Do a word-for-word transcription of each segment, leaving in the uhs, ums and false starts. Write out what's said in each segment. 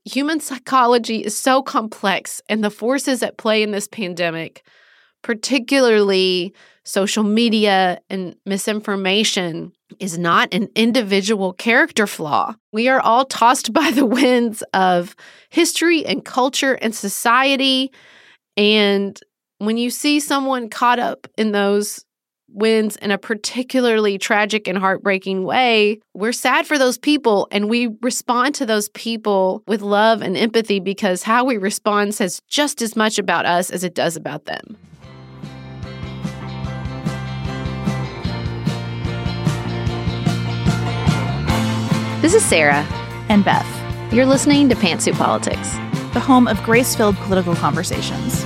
human psychology is so complex, and the forces at play in this pandemic, particularly social media and misinformation, is not an individual character flaw. We are all tossed by the winds of history and culture and society. And when you see someone caught up in those winds in a particularly tragic and heartbreaking way, we're sad for those people, and we respond to those people with love and empathy, because how we respond says just as much about us as it does about them. This is Sarah. And Beth. You're listening to Pantsuit Politics, the home of grace-filled political conversations.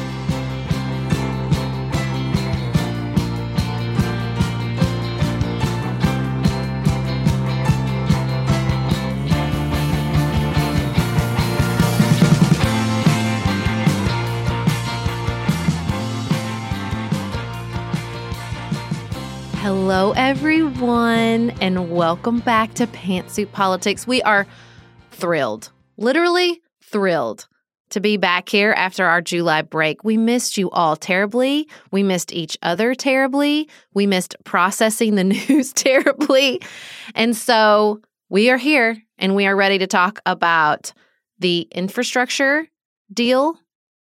Hello, everyone, and welcome back to Pantsuit Politics. We are thrilled, literally thrilled, to be back here after our July break. We missed you all terribly. We missed each other terribly. We missed processing the news terribly. And so we are here, and we are ready to talk about the infrastructure deal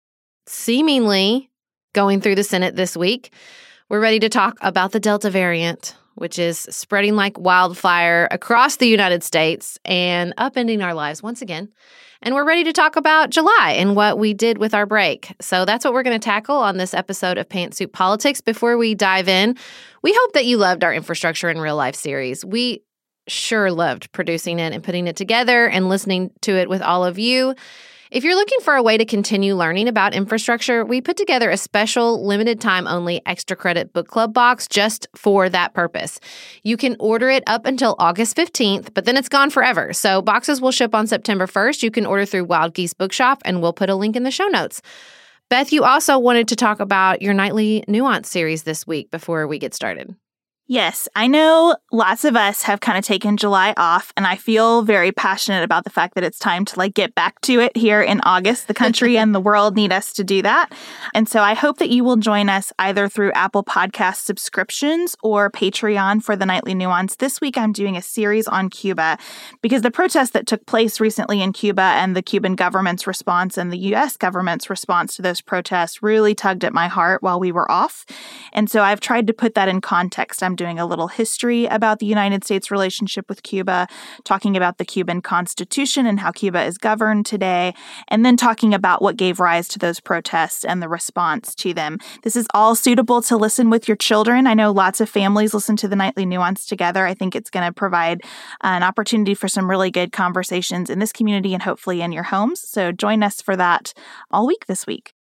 seemingly going through the Senate this week. We're ready to talk about the Delta variant, which is spreading like wildfire across the United States and upending our lives once again. And we're ready to talk about July and what we did with our break. So that's what we're going to tackle on this episode of Pantsuit Politics. Before we dive in, we hope that you loved our Infrastructure in Real Life series. We sure loved producing it and putting it together and listening to it with all of you. If you're looking for a way to continue learning about infrastructure, we put together a special limited time only extra credit book club box just for that purpose. You can order it up until August fifteenth, but then it's gone forever. So boxes will ship on September first. You can order through Wild Geese Bookshop, and we'll put a link in the show notes. Beth, you also wanted to talk about your Nightly Nuance series this week before we get started. Yes, I know lots of us have kind of taken July off, and I feel very passionate about the fact that it's time to like get back to it here in August. The country and the world need us to do that. And so I hope that you will join us either through Apple Podcast subscriptions or Patreon for the Nightly Nuance. This week, I'm doing a series on Cuba because the protests that took place recently in Cuba and the Cuban government's response and the U S government's response to those protests really tugged at my heart while we were off. And so I've tried to put that in context. I'm doing a little history about the United States' relationship with Cuba, talking about the Cuban Constitution and how Cuba is governed today, and then talking about what gave rise to those protests and the response to them. This is all suitable to listen with your children. I know lots of families listen to the Nightly Nuance together. I think it's going to provide an opportunity for some really good conversations in this community and hopefully in your homes. So join us for that all week this week.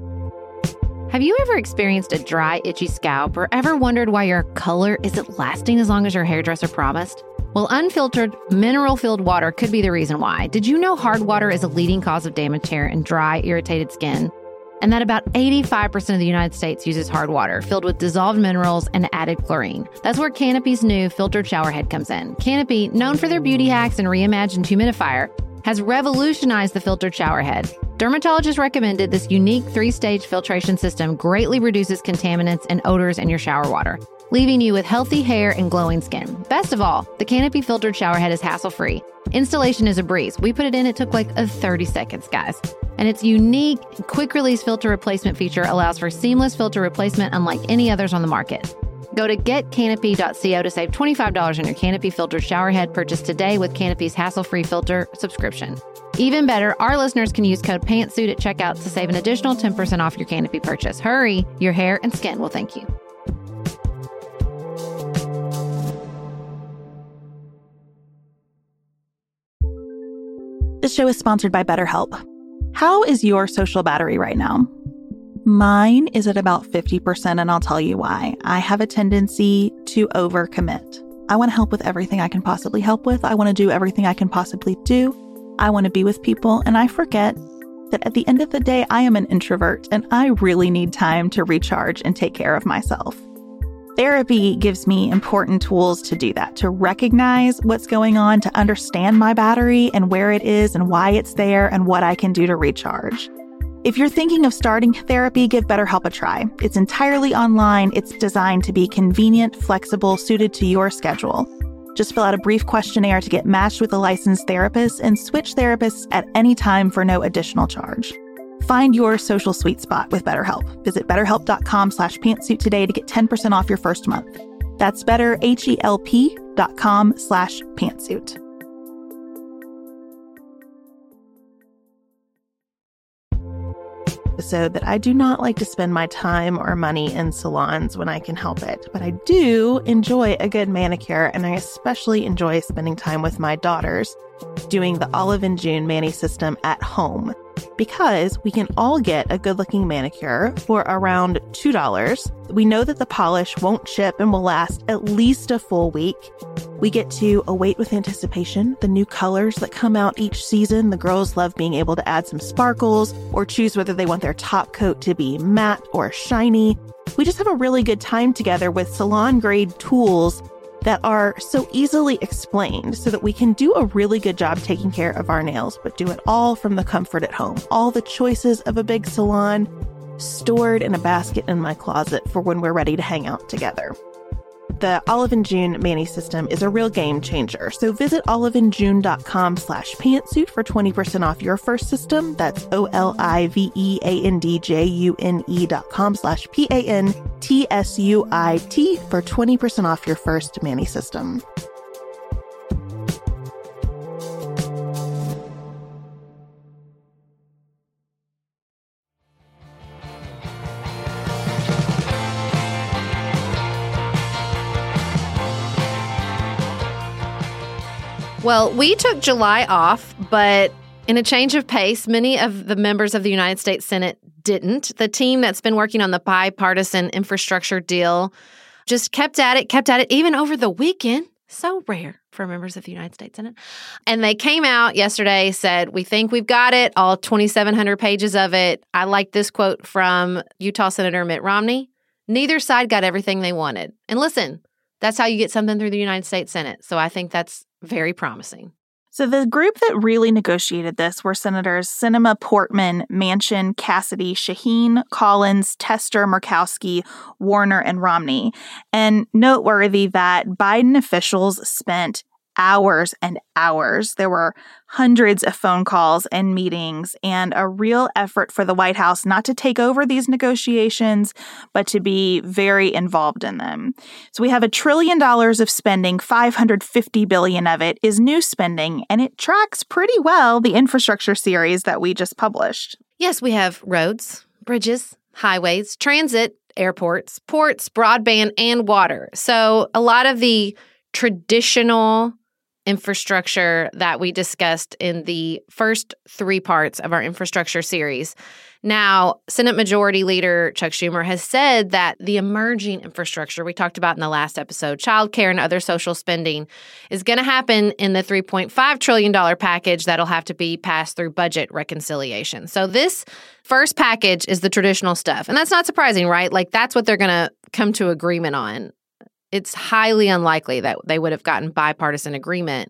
Have you ever experienced a dry, itchy scalp or ever wondered why your color isn't lasting as long as your hairdresser promised? Well, unfiltered, mineral-filled water could be the reason why. Did you know hard water is a leading cause of damaged hair and dry, irritated skin? And that about eighty-five percent of the United States uses hard water filled with dissolved minerals and added chlorine. That's where Canopy's new filtered shower head comes in. Canopy, known for their beauty hacks and reimagined humidifier, has revolutionized the filtered shower head. Dermatologists recommended this unique three-stage filtration system greatly reduces contaminants and odors in your shower water, leaving you with healthy hair and glowing skin. Best of all, the Canopy filtered shower head is hassle-free. Installation is a breeze. We put it in, it took like a thirty seconds, guys. And its unique quick-release filter replacement feature allows for seamless filter replacement unlike any others on the market. Go to get canopy dot co to save twenty-five dollars on your Canopy filtered shower head purchase today with Canopy's hassle-free filter subscription. Even better, our listeners can use code PANTSUIT at checkout to save an additional ten percent off your Canopy purchase. Hurry, your hair and skin will thank you. This show is sponsored by BetterHelp. How is your social battery right now? Mine is at about fifty percent, and I'll tell you why. I have a tendency to overcommit. I want to help with everything I can possibly help with. I want to do everything I can possibly do. I want to be with people, and I forget that at the end of the day, I am an introvert, and I really need time to recharge and take care of myself. Therapy gives me important tools to do that, to recognize what's going on, to understand my battery and where it is and why it's there and what I can do to recharge. If you're thinking of starting therapy, give BetterHelp a try. It's entirely online. It's designed to be convenient, flexible, suited to your schedule. Just fill out a brief questionnaire to get matched with a licensed therapist and switch therapists at any time for no additional charge. Find your social sweet spot with BetterHelp. Visit betterhelp.com slash pantsuit today to get ten percent off your first month. That's betterhelp.com slash pantsuit. Episode that I do not like to spend my time or money in salons when I can help it, but I do enjoy a good manicure, and I especially enjoy spending time with my daughters doing the Olive and June Mani system at home, because we can all get a good-looking manicure for around two dollars. We know that the polish won't chip and will last at least a full week. We get to await with anticipation the new colors that come out each season. The girls love being able to add some sparkles or choose whether they want their top coat to be matte or shiny. We just have a really good time together with salon-grade tools that are so easily explained so that we can do a really good job taking care of our nails, but do it all from the comfort at home. All the choices of a big salon stored in a basket in my closet for when we're ready to hang out together. The Olive and June Mani system is a real game changer. So visit oliveandjune.com slash pantsuit for twenty percent off your first system. That's O-L-I-V-E-A-N-D-J-U-N-E dot com slash P-A-N-T-S-U-I-T for twenty percent off your first Mani system. Well, we took July off, but in a change of pace, many of the members of the United States Senate didn't. The team that's been working on the bipartisan infrastructure deal just kept at it, kept at it, even over the weekend. So rare for members of the United States Senate. And they came out yesterday, said, we think we've got it, all twenty-seven hundred pages of it. I like this quote from Utah Senator Mitt Romney. Neither side got everything they wanted. And listen, that's how you get something through the United States Senate. So I think that's very promising. So the group that really negotiated this were Senators Sinema, Portman, Manchin, Cassidy, Shaheen, Collins, Tester, Murkowski, Warner, and Romney. And noteworthy that Biden officials spent hours and hours. There were hundreds of phone calls and meetings and a real effort for the White House not to take over these negotiations, but to be very involved in them. So we have a trillion dollars of spending, five hundred fifty billion dollars of it is new spending, and it tracks pretty well the infrastructure series that we just published. Yes, we have roads, bridges, highways, transit, airports, ports, broadband, and water. So a lot of the traditional infrastructure that we discussed in the first three parts of our infrastructure series. Now, Senate Majority Leader Chuck Schumer has said that the emerging infrastructure we talked about in the last episode, childcare and other social spending, is going to happen in the three point five trillion dollars package that'll have to be passed through budget reconciliation. So this first package is the traditional stuff. And that's not surprising, right? Like, that's what they're going to come to agreement on. It's highly unlikely that they would have gotten bipartisan agreement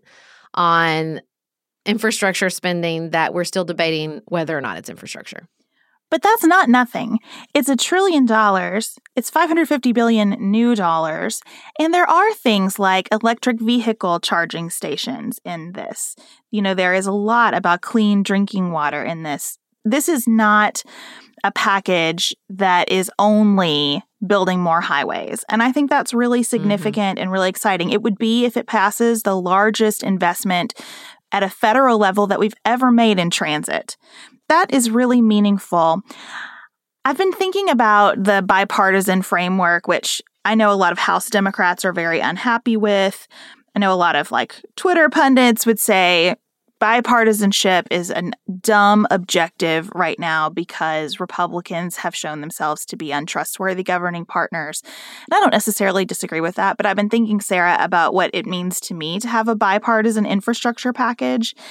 on infrastructure spending that we're still debating whether or not it's infrastructure. But that's not nothing. It's a trillion dollars. It's five hundred fifty billion new dollars. And there are things like electric vehicle charging stations in this. You know, there is a lot about clean drinking water in this. This is not a package that is only building more highways. And I think that's really significant mm-hmm. and really exciting. It would be, if it passes, the largest investment at a federal level that we've ever made in transit. That is really meaningful. I've been thinking about the bipartisan framework, which I know a lot of House Democrats are very unhappy with. I know a lot of like Twitter pundits would say bipartisanship is a dumb objective right now because Republicans have shown themselves to be untrustworthy governing partners. And I don't necessarily disagree with that, but I've been thinking, Sarah, about what it means to me to have a bipartisan infrastructure package.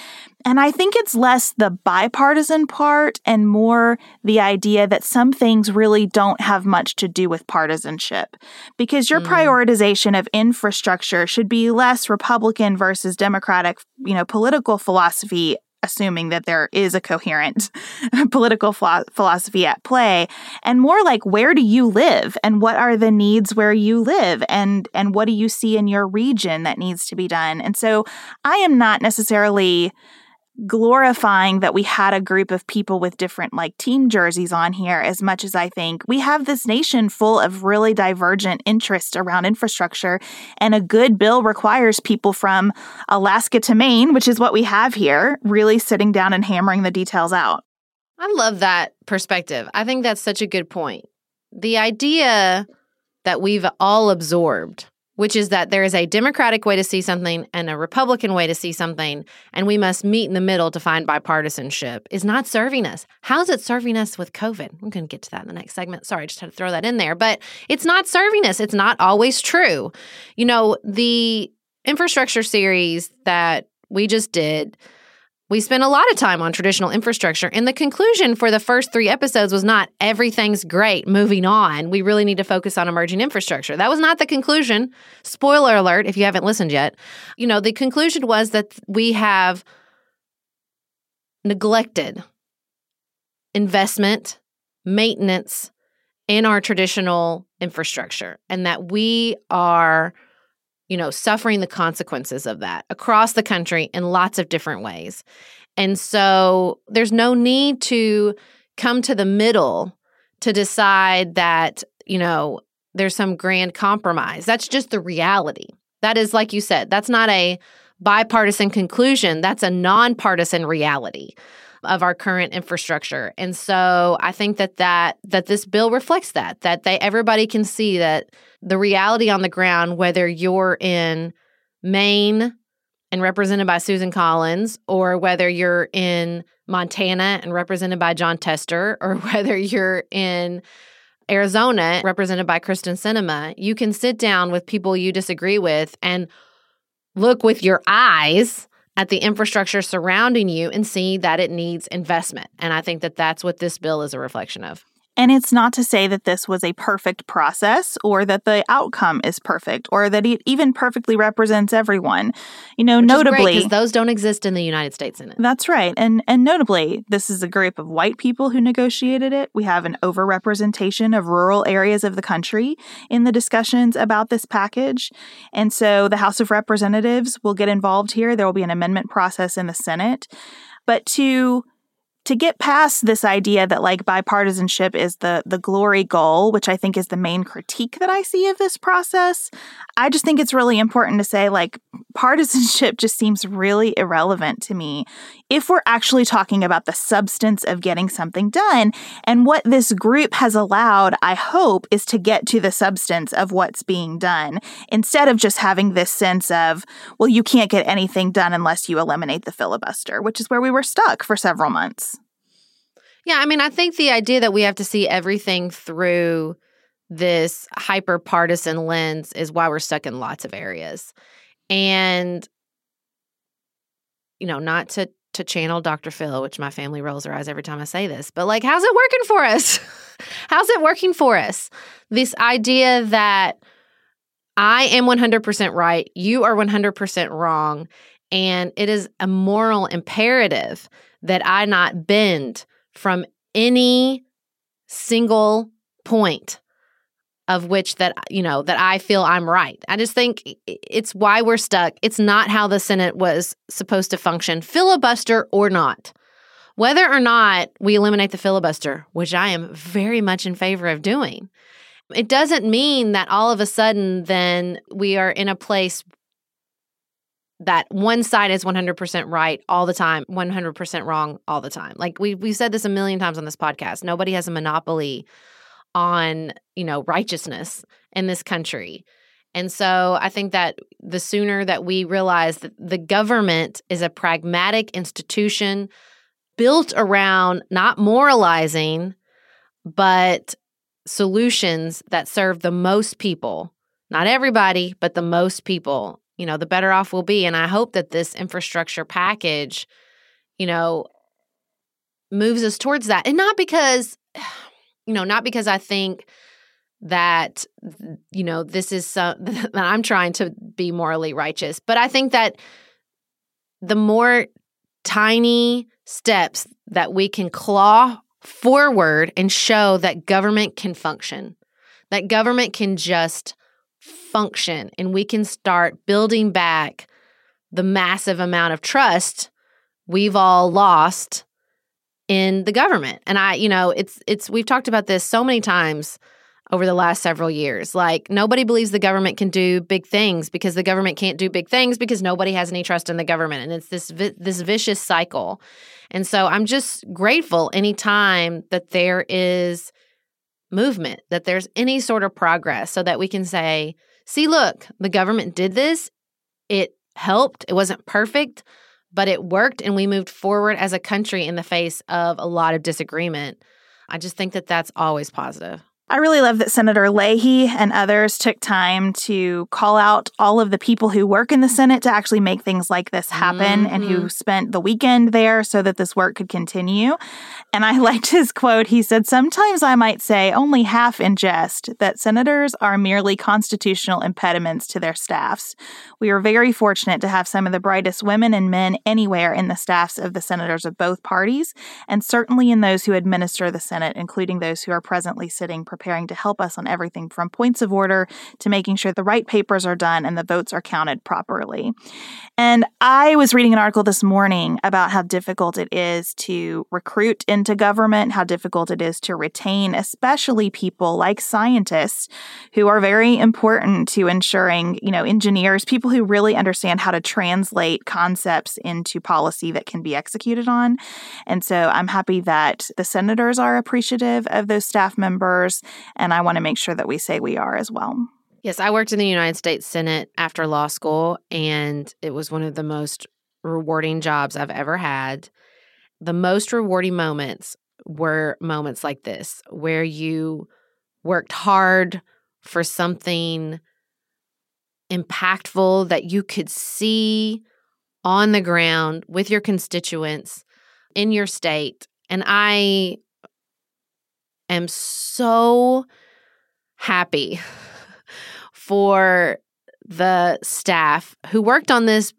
And I think it's less the bipartisan part and more the idea that some things really don't have much to do with partisanship. Because your mm. prioritization of infrastructure should be less Republican versus Democratic, you know, political philosophy, assuming that there is a coherent political philo- philosophy at play, and more like, where do you live and what are the needs where you live, and and what do you see in your region that needs to be done? And so I am not necessarily glorifying that we had a group of people with different like team jerseys on here, as much as I think we have this nation full of really divergent interests around infrastructure, and a good bill requires people from Alaska to Maine, which is what we have here, really sitting down and hammering the details out. I love that perspective. I think that's such a good point. The idea that we've all absorbed, which is that there is a Democratic way to see something and a Republican way to see something, and we must meet in the middle to find bipartisanship, is not serving us. How's it serving us with COVID? I'm going to get to that in the next segment. Sorry, I just had to throw that in there. But it's not serving us. It's not always true. You know, the infrastructure series that we just did, we spent a lot of time on traditional infrastructure, and the conclusion for the first three episodes was not everything's great, moving on. We really need to focus on emerging infrastructure. That was not the conclusion. Spoiler alert, if you haven't listened yet. You know, the conclusion was that we have neglected investment, maintenance in our traditional infrastructure, and that we are, you know, suffering the consequences of that across the country in lots of different ways. And so there's no need to come to the middle to decide that, you know, there's some grand compromise. That's just the reality. That is, like you said, that's not a bipartisan conclusion. That's a nonpartisan reality of our current infrastructure. And so I think that that that this bill reflects that, that they everybody can see that the reality on the ground, whether you're in Maine and represented by Susan Collins, or whether you're in Montana and represented by John Tester, or whether you're in Arizona represented by Kristen Sinema, you can sit down with people you disagree with and look with your eyes at the infrastructure surrounding you and see that it needs investment. And I think that that's what this bill is a reflection of. And it's not to say that this was a perfect process or that the outcome is perfect or that it even perfectly represents everyone. You know, Which notably, because those don't exist in the United States Senate. That's right. And and notably, this is a group of white people who negotiated it. We have an overrepresentation of rural areas of the country in the discussions about this package. And so the House of Representatives will get involved here. There will be an amendment process in the Senate. But to To get past this idea that like bipartisanship is the the glory goal, which I think is the main critique that I see of this process, I just think it's really important to say like partisanship just seems really irrelevant to me if we're actually talking about the substance of getting something done. And what this group has allowed, I hope, is to get to the substance of what's being done instead of just having this sense of, well, you can't get anything done unless you eliminate the filibuster, which is where we were stuck for several months. Yeah, I mean, I think the idea that we have to see everything through this hyper-partisan lens is why we're stuck in lots of areas. And, you know, not to to channel Doctor Phil, which my family rolls their eyes every time I say this, but like, how's it working for us? How's it working for us? This idea that I am one hundred percent right, you are one hundred percent wrong, and it is a moral imperative that I not bend from any single point of which that, you know, that I feel I'm right. I just think it's why we're stuck. It's not how the Senate was supposed to function, filibuster or not. Whether or not we eliminate the filibuster, which I am very much in favor of doing, it doesn't mean that all of a sudden then we are in a place that one side is one hundred percent right all the time, one hundred percent wrong all the time. Like we we've said this a million times on this podcast. Nobody has a monopoly on, you know, righteousness in this country. And so I think that the sooner that we realize that the government is a pragmatic institution built around not moralizing, but solutions that serve the most people, not everybody, but the most people, you know, the better off we'll be. And I hope that this infrastructure package you know, moves us towards that. And not because, you know, not because I think that, you know, this is some, that I'm trying to be morally righteous, but I think that the more tiny steps that we can claw forward and show that government can function, that government can just function, and we can start building back the massive amount of trust we've all lost in the government. And I, you know, it's, it's, we've talked about this so many times over the last several years. Like, nobody believes the government can do big things because the government can't do big things because nobody has any trust in the government. And it's this vi- this vicious cycle. And so I'm just grateful anytime that there is movement, that there's any sort of progress, so that we can say, see, look, the government did this. It helped. It wasn't perfect, but it worked, and we moved forward as a country in the face of a lot of disagreement. I just think that that's always positive. I really love that Senator Leahy and others took time to call out all of the people who work in the Senate to actually make things like this happen, mm-hmm. and who spent the weekend there so that this work could continue. And I liked his quote. He said, "Sometimes I might say, only half in jest, that senators are merely constitutional impediments to their staffs. We are very fortunate to have some of the brightest women and men anywhere in the staffs of the senators of both parties, and certainly in those who administer the Senate, including those who are presently sitting preparing to help us on everything from points of order to making sure the right papers are done and the votes are counted properly." And I was reading an article this morning about how difficult it is to recruit into government, how difficult it is to retain, especially people like scientists who are very important to ensuring, you know, engineers, people who really understand how to translate concepts into policy that can be executed on. And so I'm happy that the senators are appreciative of those staff members, and I want to make sure that we say we are as well. Yes, I worked in the United States Senate after law school, and it was one of the most rewarding jobs I've ever had. The most rewarding moments were moments like this, where you worked hard for something impactful that you could see on the ground with your constituents in your state. And I am so happy for the staff who worked on this,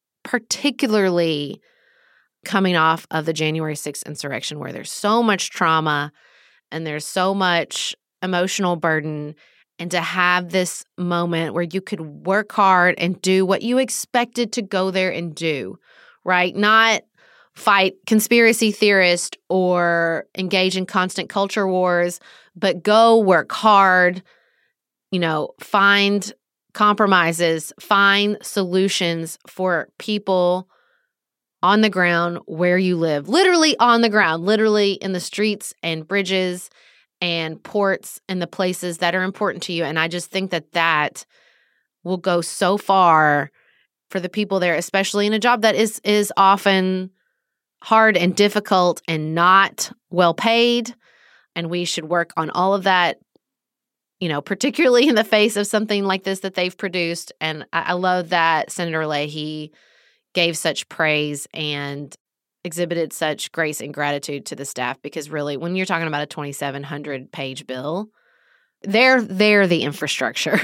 particularly coming off of the January sixth insurrection, where there's so much trauma and there's so much emotional burden. And to have this moment where you could work hard and do what you expected to go there and do, right? Not fight conspiracy theorists or engage in constant culture wars, but go work hard, you know, find compromises, find solutions for people on the ground where you live, literally on the ground, literally in the streets and bridges and ports and the places that are important to you. And I just think that that will go so far for the people there, especially in a job that is is often hard and difficult and not well paid. And we should work on all of that, you know, particularly in the face of something like this that they've produced. And I, I love that Senator Leahy gave such praise and exhibited such grace and gratitude to the staff, because really, when you're talking about a twenty-seven hundred page bill, they're they're the infrastructure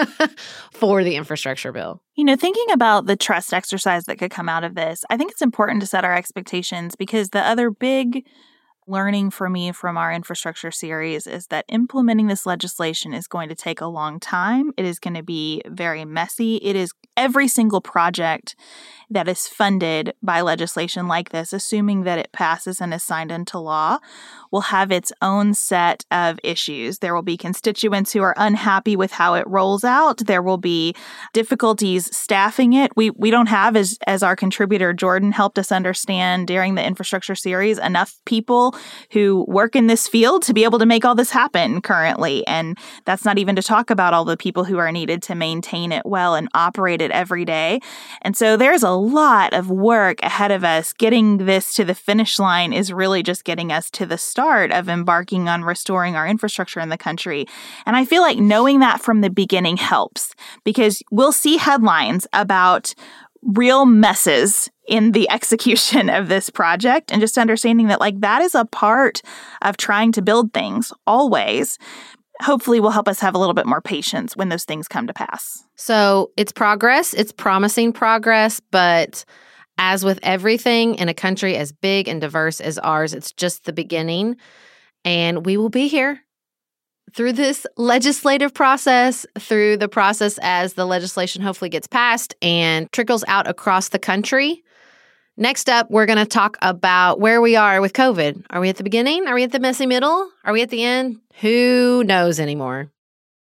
for the infrastructure bill. You know, thinking about the trust exercise that could come out of this, I think it's important to set our expectations, because the other big learning for me from our infrastructure series is that implementing this legislation is going to take a long time. It is going to be very messy. It is every single project that is funded by legislation like this, assuming that it passes and is signed into law, will have its own set of issues. There will be constituents who are unhappy with how it rolls out. There will be difficulties staffing it. We we don't have, as, as our contributor Jordan helped us understand during the infrastructure series, enough people who work in this field to be able to make all this happen currently. And that's not even to talk about all the people who are needed to maintain it well and operate it every day. And so there's a lot of work ahead of us. Getting this to the finish line is really just getting us to the start of embarking on restoring our infrastructure in the country. And I feel like knowing that from the beginning helps, because we'll see headlines about real messes in the execution of this project, and just understanding that like that is a part of trying to build things always. Hopefully will help us have a little bit more patience when those things come to pass. So it's progress. It's promising progress, but as with everything in a country as big and diverse as ours, it's just the beginning. And we will be here through this legislative process, through the process as the legislation hopefully gets passed and trickles out across the country. Next up, we're going to talk about where we are with COVID. Are we at the beginning? Are we at the messy middle? Are we at the end? Who knows anymore?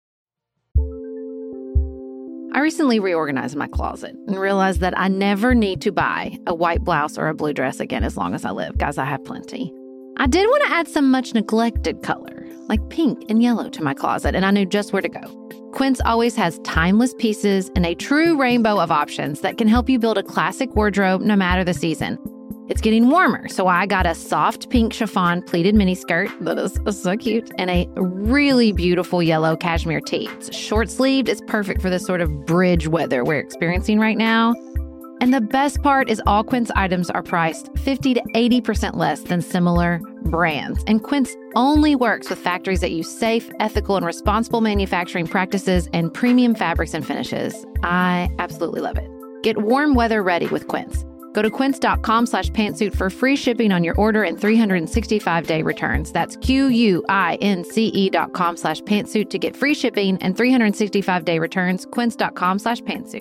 I recently reorganized my closet and realized that I never need to buy a white blouse or a blue dress again as long as I live. Guys, I have plenty. I did want to add some much neglected color, like pink and yellow, to my closet, and I knew just where to go. Quince always has timeless pieces and a true rainbow of options that can help you build a classic wardrobe no matter the season. It's getting warmer, so I got a soft pink chiffon pleated miniskirt that is so cute, and a really beautiful yellow cashmere tee. It's short-sleeved. It's perfect for this sort of bridge weather we're experiencing right now. And the best part is all Quince items are priced fifty to eighty percent less than similar brands. And Quince only works with factories that use safe, ethical, and responsible manufacturing practices and premium fabrics and finishes. I absolutely love it. Get warm weather ready with Quince. Go to quince.com slash pantsuit for free shipping on your order and three hundred sixty-five day returns. That's Q-U-I-N-C-E dot com slash pantsuit to get free shipping and three hundred sixty-five day returns. Quince.com slash pantsuit.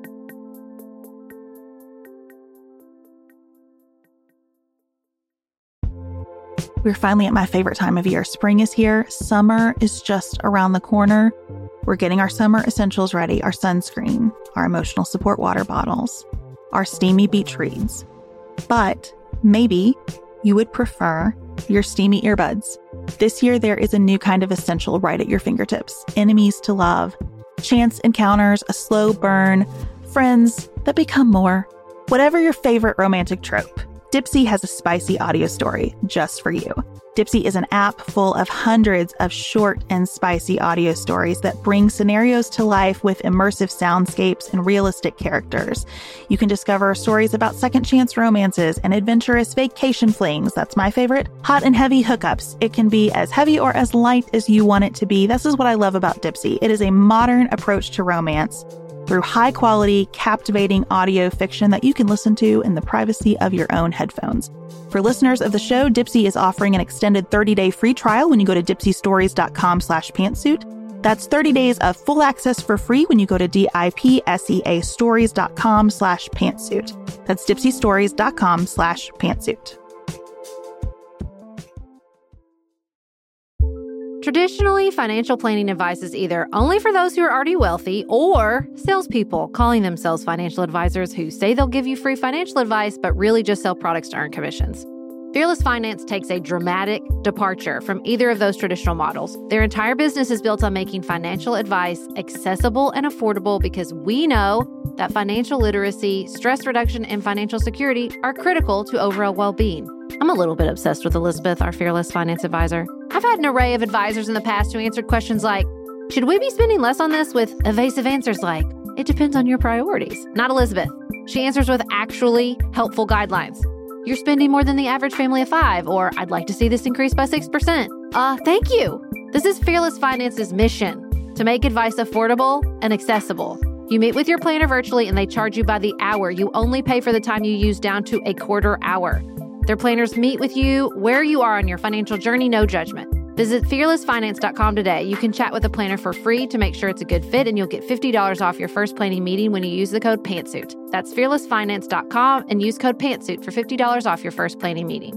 We're finally at my favorite time of year. Spring is here. Summer is just around the corner. We're getting our summer essentials ready, our sunscreen, our emotional support water bottles, our steamy beach reads. But maybe you would prefer your steamy earbuds. This year, there is a new kind of essential right at your fingertips. Enemies to love, chance encounters, a slow burn, friends that become more. Whatever your favorite romantic trope, Dipsea has a spicy audio story just for you. Dipsea is an app full of hundreds of short and spicy audio stories that bring scenarios to life with immersive soundscapes and realistic characters. You can discover stories about second chance romances and adventurous vacation flings. That's my favorite. Hot and heavy hookups. It can be as heavy or as light as you want it to be. This is what I love about Dipsea. It is a modern approach to romance through high-quality, captivating audio fiction that you can listen to in the privacy of your own headphones. For listeners of the show, Dipsea is offering an extended thirty day free trial when you go to dipseastories.com slash pantsuit. That's thirty days of full access for free when you go to D-I-P-S-E-A stories.com slash pantsuit. That's dipseastories.com slash pantsuit. Traditionally, financial planning advice is either only for those who are already wealthy or salespeople calling themselves financial advisors who say they'll give you free financial advice but really just sell products to earn commissions. Fearless Finance takes a dramatic departure from either of those traditional models. Their entire business is built on making financial advice accessible and affordable because we know that financial literacy, stress reduction, and financial security are critical to overall well-being. I'm a little bit obsessed with Elizabeth, our Fearless Finance advisor. I've had an array of advisors in the past who answered questions like, should we be spending less on this, with evasive answers like, it depends on your priorities. Not Elizabeth. She answers with actually helpful guidelines. You're spending more than the average family of five, or I'd like to see this increase by six percent. Uh, thank you. This is Fearless Finance's mission, to make advice affordable and accessible. You meet with your planner virtually and they charge you by the hour. You only pay for the time you use down to a quarter hour. Their planners meet with you where you are on your financial journey, no judgment. Visit fearless finance dot com today. You can chat with a planner for free to make sure it's a good fit, and you'll get fifty dollars off your first planning meeting when you use the code PANTSUIT. That's fearless finance dot com and use code PANTSUIT for fifty dollars off your first planning meeting.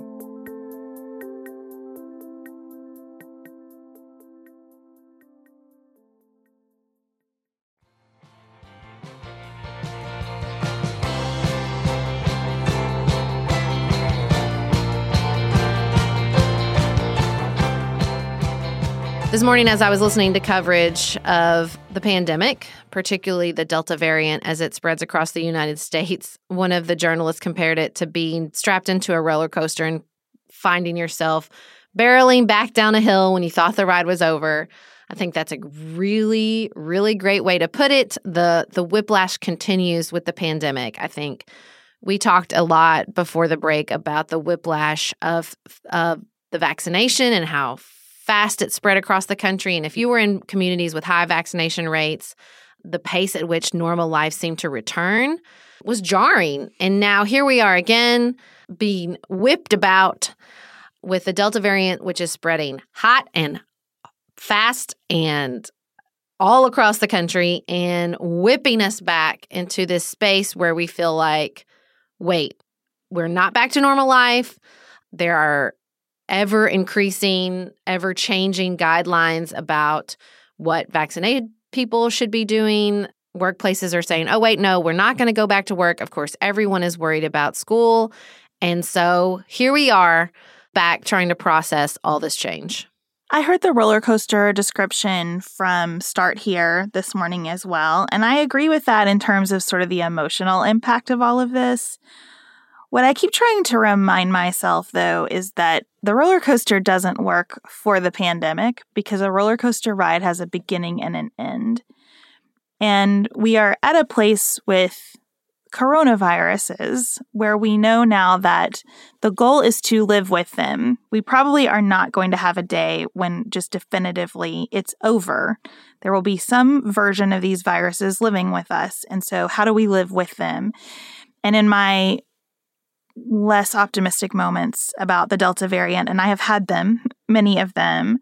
This morning, as I was listening to coverage of the pandemic, particularly the Delta variant as it spreads across the United States, one of the journalists compared it to being strapped into a roller coaster and finding yourself barreling back down a hill when you thought the ride was over. I think that's a really, really great way to put it. The, the whiplash continues with the pandemic. I think We talked a lot before the break about the whiplash of, of the vaccination and how fast it spread across the country. And if you were in communities with high vaccination rates, the pace at which normal life seemed to return was jarring. And now here we are again being whipped about with the Delta variant, which is spreading hot and fast and all across the country and whipping us back into this space where we feel like, wait, we're not back to normal life. There are ever increasing, ever changing guidelines about what vaccinated people should be doing. Workplaces are saying, oh, wait, no, we're not going to go back to work. Of course, everyone is worried about school. And so here we are back trying to process all this change. I heard the roller coaster description from Start Here this morning as well. And I agree with that in terms of sort of the emotional impact of all of this. What I keep trying to remind myself, though, is that the roller coaster doesn't work for the pandemic because a roller coaster ride has a beginning and an end. And we are at a place with coronaviruses where we know now that the goal is to live with them. We probably are not going to have a day when just definitively it's over. There will be some version of these viruses living with us. And so how do we live with them? And in my less optimistic moments about the Delta variant, and I have had them, many of them,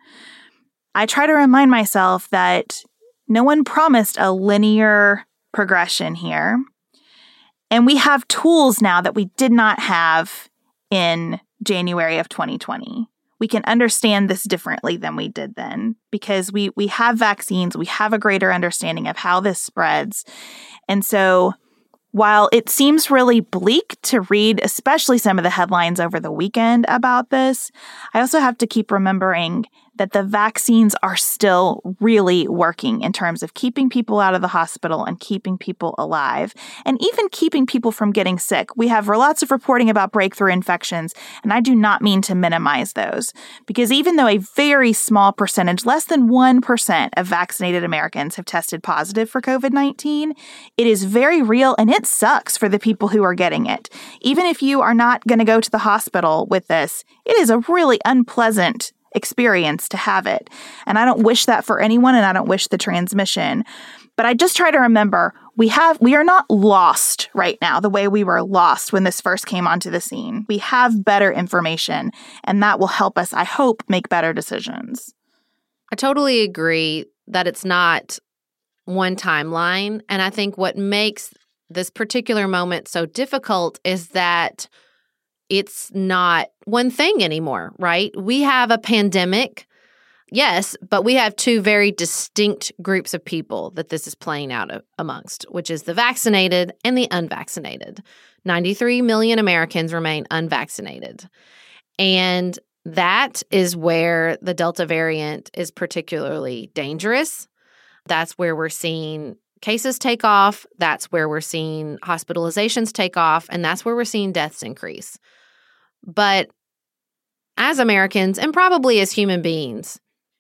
I try to remind myself that no one promised a linear progression here. And we have tools now that we did not have in January of twenty twenty. We can understand this differently than we did then because we we have vaccines, we have a greater understanding of how this spreads. And so while it seems really bleak to read, especially some of the headlines over the weekend about this, I also have to keep remembering that the vaccines are still really working in terms of keeping people out of the hospital and keeping people alive, and even keeping people from getting sick. We have lots of reporting about breakthrough infections, and I do not mean to minimize those, because even though a very small percentage, less than one percent of vaccinated Americans have tested positive for covid nineteen, it is very real, and it sucks for the people who are getting it. Even if you are not going to go to the hospital with this, it is a really unpleasant experience to have it. And I don't wish that for anyone, and I don't wish the transmission. But I just try to remember we have we are not lost right now the way we were lost when this first came onto the scene. We have better information, and that will help us, I hope, make better decisions. I totally agree that it's not one timeline. And I think what makes this particular moment so difficult is that it's not one thing anymore, right? We have a pandemic, yes, but we have two very distinct groups of people that this is playing out amongst, which is the vaccinated and the unvaccinated. ninety-three million Americans remain unvaccinated. And that is where the Delta variant is particularly dangerous. That's where we're seeing cases take off. That's where we're seeing hospitalizations take off. And that's where we're seeing deaths increase. But as Americans, and probably as human beings,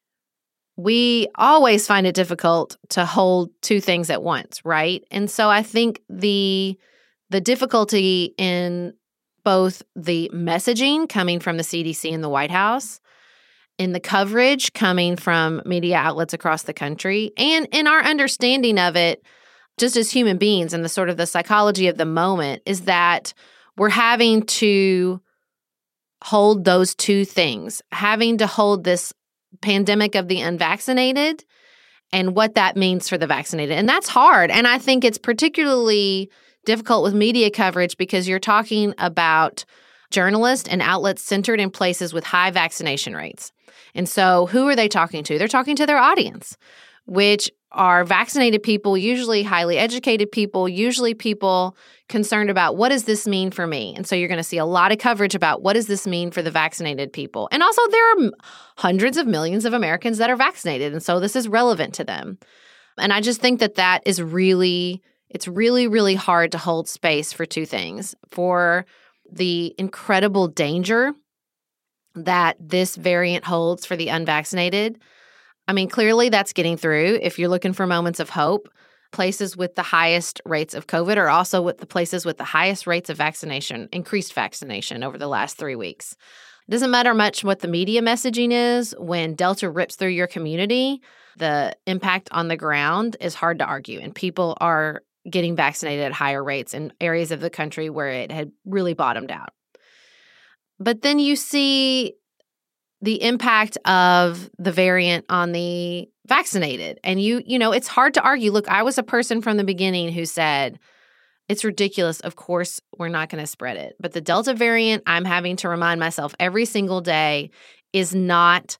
we always find it difficult to hold two things at once, right? And so I think the the difficulty in both the messaging coming from the C D C and the White House, in the coverage coming from media outlets across the country, and in our understanding of it just as human beings and the sort of the psychology of the moment, is that we're having to hold those two things, having to hold this pandemic of the unvaccinated and what that means for the vaccinated. And that's hard. And I think it's particularly difficult with media coverage because you're talking about journalists and outlets centered in places with high vaccination rates. And so who are they talking to? They're talking to their audience, which are vaccinated people, usually highly educated people, usually people concerned about what does this mean for me? And so you're going to see a lot of coverage about what does this mean for the vaccinated people? And also there are hundreds of millions of Americans that are vaccinated, and so this is relevant to them. And I just think that that is really, it's really, really hard to hold space for two things. For the incredible danger that this variant holds for the unvaccinated. I mean, clearly that's getting through if you're looking for moments of hope. places with the highest rates of COVID are also with the places with the highest rates of vaccination, increased vaccination over the last three weeks. It doesn't matter much what the media messaging is. When Delta rips through your community, the impact on the ground is hard to argue, and people are getting vaccinated at higher rates in areas of the country where it had really bottomed out. But then you see the impact of the variant on the vaccinated. And you, you know, it's hard to argue. Look, I was a person from the beginning who said, it's ridiculous. Of course, we're not going to spread it. But the Delta variant, I'm having to remind myself every single day, is not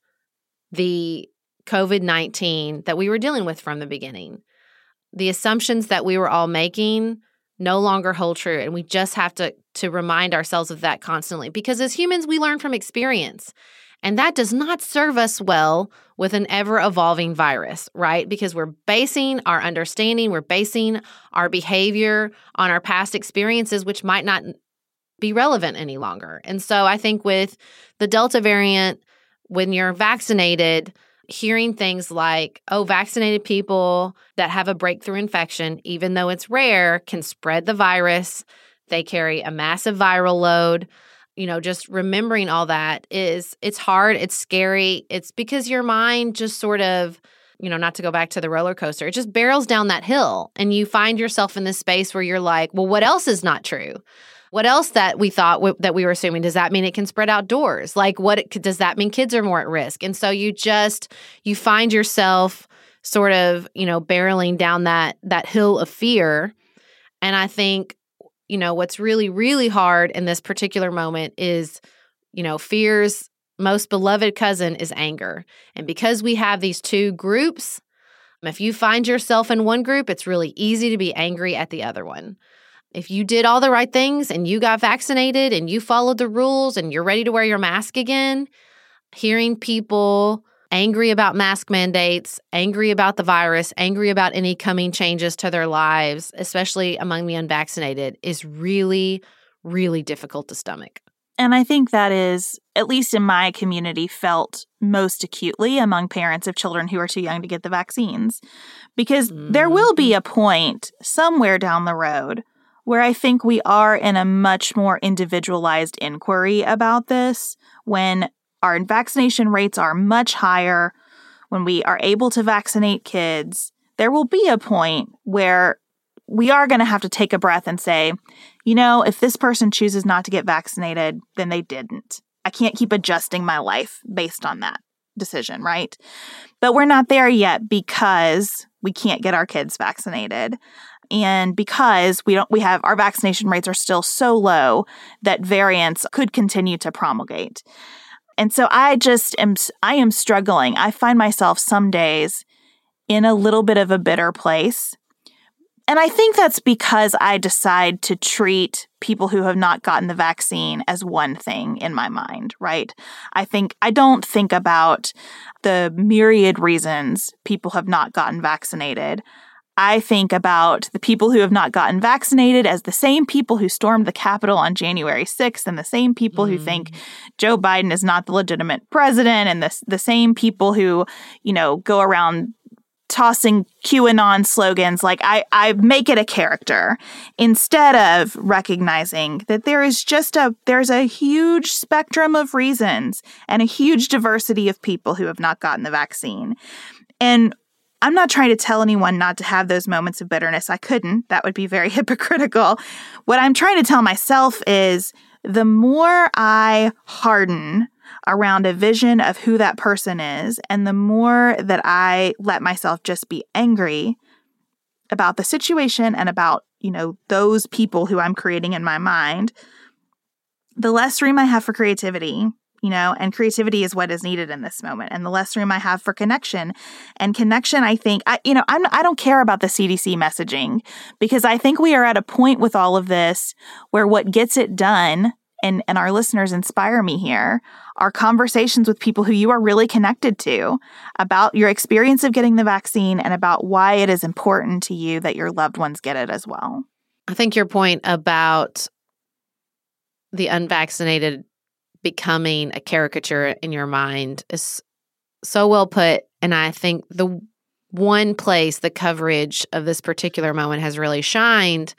the COVID nineteen that we were dealing with from the beginning. The assumptions that we were all making no longer hold true. And we just have to, to remind ourselves of that constantly. Because as humans, we learn from experience. And that does not serve us well with an ever-evolving virus, right? Because we're basing our understanding, we're basing our behavior on our past experiences, which might not be relevant any longer. And so I think with the Delta variant, when you're vaccinated, hearing things like, oh, vaccinated people that have a breakthrough infection, even though it's rare, can spread the virus. They carry a massive viral load. You know, just remembering all that is, it's hard, it's scary. It's because your mind just sort of, you know, not to go back to the roller coaster, it just barrels down that hill. And you find yourself in this space where you're like, well, what else is not true? What else that we thought w- that we were assuming? Does that mean it can spread outdoors? Like, what it, does that mean kids are more at risk? And so you just, you find yourself sort of, you know, barreling down that that hill of fear. And I think, you know, what's really, really hard in this particular moment is, you know, fear's most beloved cousin is anger. And because we have these two groups, if you find yourself in one group, it's really easy to be angry at the other one. If you did all the right things and you got vaccinated and you followed the rules and you're ready to wear your mask again, hearing people angry about mask mandates, angry about the virus, angry about any coming changes to their lives, especially among the unvaccinated, is really, really difficult to stomach. And I think that is, at least in my community, felt most acutely among parents of children who are too young to get the vaccines. Because mm-hmm. there will be a point somewhere down the road where I think we are in a much more individualized inquiry about this, when our vaccination rates are much higher, when we are able to vaccinate kids. There will be a point where we are going to have to take a breath and say, you know, if this person chooses not to get vaccinated, then they didn't. I can't keep adjusting my life based on that decision, right? But we're not there yet because we can't get our kids vaccinated. And because we don't, we have, our vaccination rates are still so low that variants could continue to promulgate. And so I just am, I am struggling. I find myself some days in a little bit of a bitter place. And I think that's because I decide to treat people who have not gotten the vaccine as one thing in my mind, right? I think, I don't think about the myriad reasons people have not gotten vaccinated. I think about the people who have not gotten vaccinated as the same people who stormed the Capitol on January sixth, and the same people mm. who think Joe Biden is not the legitimate president, and the, the same people who, you know, go around tossing QAnon slogans. Like, I, I make it a character instead of recognizing that there is just a, there's a huge spectrum of reasons and a huge diversity of people who have not gotten the vaccine. And I'm not trying to tell anyone not to have those moments of bitterness. I couldn't. That would be very hypocritical. What I'm trying to tell myself is the more I harden around a vision of who that person is, and the more that I let myself just be angry about the situation and about, you know, those people who I'm creating in my mind, the less room I have for creativity. You know, and creativity is what is needed in this moment, and the less room I have for connection. And connection, I think, I, you know, I'm, I don't care about the C D C messaging, because I think we are at a point with all of this where what gets it done, and, and our listeners inspire me here, are conversations with people who you are really connected to about your experience of getting the vaccine and about why it is important to you that your loved ones get it as well. I think your point about the unvaccinated becoming a caricature in your mind is so well put. And I think the one place the coverage of this particular moment has really shined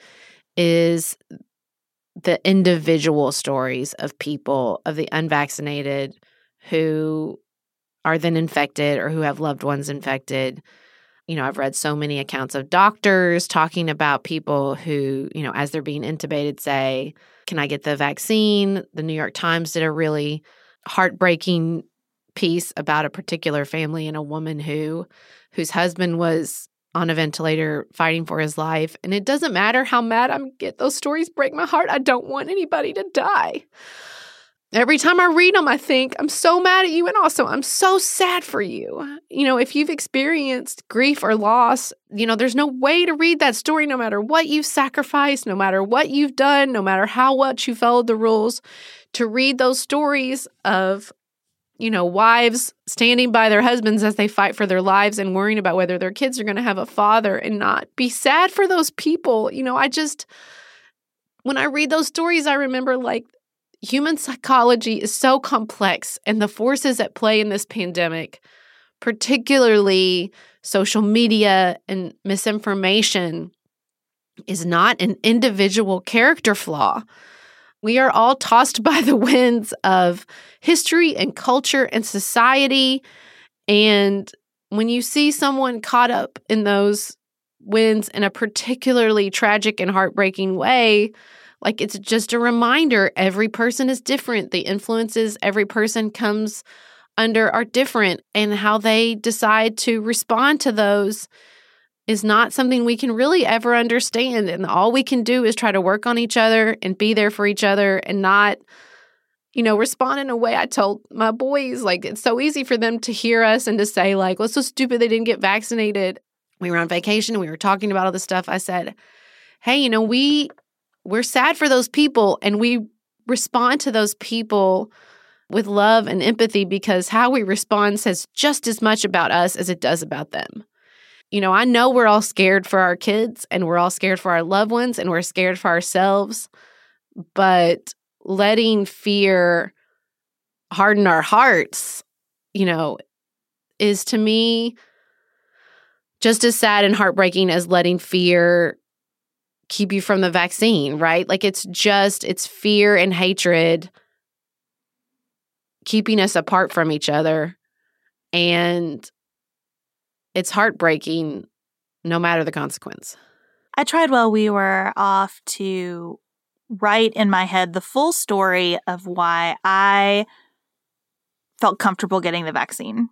is the individual stories of people, of the unvaccinated who are then infected or who have loved ones infected. You know, I've read so many accounts of doctors talking about people who, you know, as they're being intubated, say, can I get the vaccine? The New York Times did a really heartbreaking piece about a particular family and a woman who, whose husband was on a ventilator fighting for his life. And it doesn't matter how mad I get. Those stories break my heart. I don't want anybody to die. Every time I read them, I think, I'm so mad at you. And also, I'm so sad for you. You know, if you've experienced grief or loss, you know, there's no way to read that story, no matter what you've sacrificed, no matter what you've done, no matter how much you followed the rules, to read those stories of, you know, wives standing by their husbands as they fight for their lives and worrying about whether their kids are going to have a father and not be sad for those people. You know, I just, when I read those stories, I remember like, human psychology is so complex, and the forces at play in this pandemic, particularly social media and misinformation, is not an individual character flaw. We are all tossed by the winds of history and culture and society. And when you see someone caught up in those winds in a particularly tragic and heartbreaking way, like, it's just a reminder, every person is different. The influences every person comes under are different, and how they decide to respond to those is not something we can really ever understand. And all we can do is try to work on each other and be there for each other and not, you know, respond in a way. I told my boys, like, it's so easy for them to hear us and to say, like, well, it's so stupid they didn't get vaccinated. We were on vacation. We were talking about all this stuff. I said, hey, you know, we... We're sad for those people, and we respond to those people with love and empathy, because how we respond says just as much about us as it does about them. You know, I know we're all scared for our kids, and we're all scared for our loved ones, and we're scared for ourselves, but letting fear harden our hearts, you know, is to me just as sad and heartbreaking as letting fear keep you from the vaccine, right? Like, it's just, it's fear and hatred keeping us apart from each other. And it's heartbreaking no matter the consequence. I tried while we were off to write in my head the full story of why I felt comfortable getting the vaccine.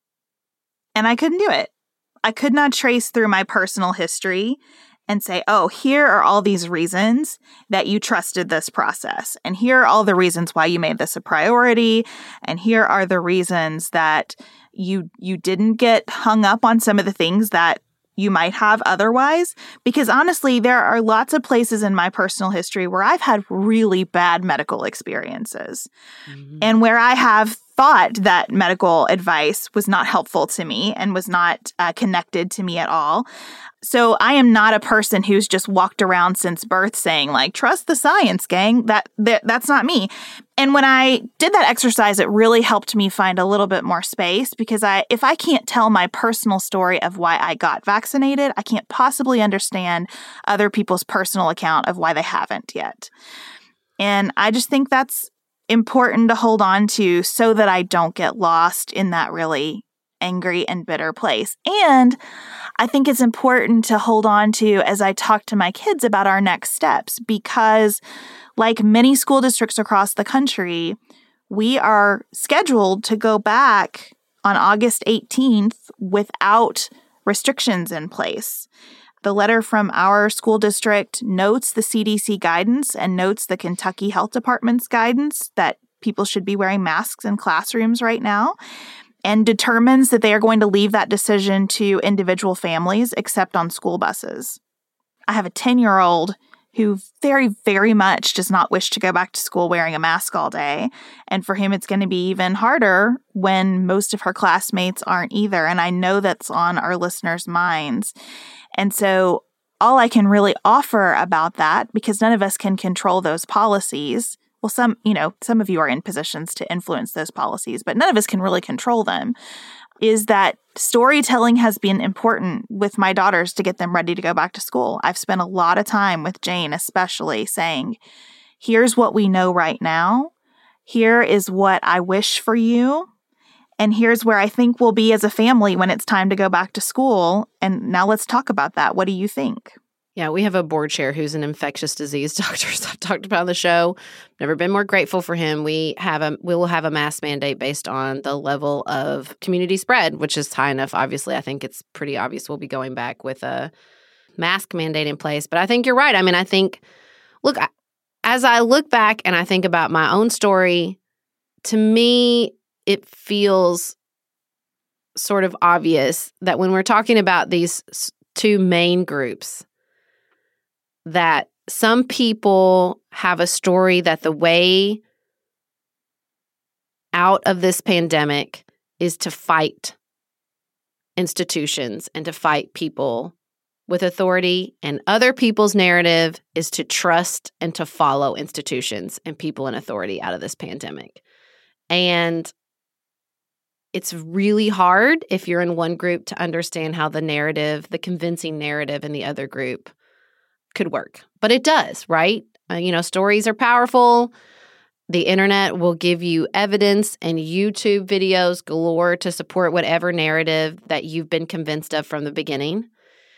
And I couldn't do it. I could not trace through my personal history and say, oh, here are all these reasons that you trusted this process. And here are all the reasons why you made this a priority. And here are the reasons that you you didn't get hung up on some of the things that you might have otherwise. Because honestly, there are lots of places in my personal history where I've had really bad medical experiences. Mm-hmm. And where I have thought that medical advice was not helpful to me and was not uh, connected to me at all. So I am not a person who's just walked around since birth saying, like, trust the science, gang. That, that that's not me. And when I did that exercise, it really helped me find a little bit more space, because I, if I can't tell my personal story of why I got vaccinated, I can't possibly understand other people's personal account of why they haven't yet. And I just think that's important to hold on to so that I don't get lost in that really angry and bitter place. And I think it's important to hold on to as I talk to my kids about our next steps, because like many school districts across the country, we are scheduled to go back on August eighteenth without restrictions in place. The letter from our school district notes the C D C guidance and notes the Kentucky Health Department's guidance that people should be wearing masks in classrooms right now, and determines that they are going to leave that decision to individual families except on school buses. I have a ten-year-old who very, very much does not wish to go back to school wearing a mask all day. And for him, it's going to be even harder when most of her classmates aren't either. And I know that's on our listeners' minds. And so all I can really offer about that, because none of us can control those policies. Well, some, you know, some of you are in positions to influence those policies, but none of us can really control them. is that storytelling has been important with my daughters to get them ready to go back to school. I've spent a lot of time with Jane, especially saying, here's what we know right now. Here is what I wish for you. And here's where I think we'll be as a family when it's time to go back to school. And now let's talk about that. What do you think? Yeah, we have a board chair who's an infectious disease doctor, so I've talked about on the show. Never been more grateful for him. We have a we will have a mask mandate based on the level of community spread, which is high enough. Obviously, I think it's pretty obvious we'll be going back with a mask mandate in place. But I think you're right. I mean, I think, look, as I look back and I think about my own story, to me, it feels sort of obvious that when we're talking about these two main groups, that some people have a story that the way out of this pandemic is to fight institutions and to fight people with authority, and other people's narrative is to trust and to follow institutions and people in authority out of this pandemic. And it's really hard if you're in one group to understand how the narrative, the convincing narrative in the other group could work. But it does, right? Uh, you know, stories are powerful. The internet will give you evidence and YouTube videos galore to support whatever narrative that you've been convinced of from the beginning.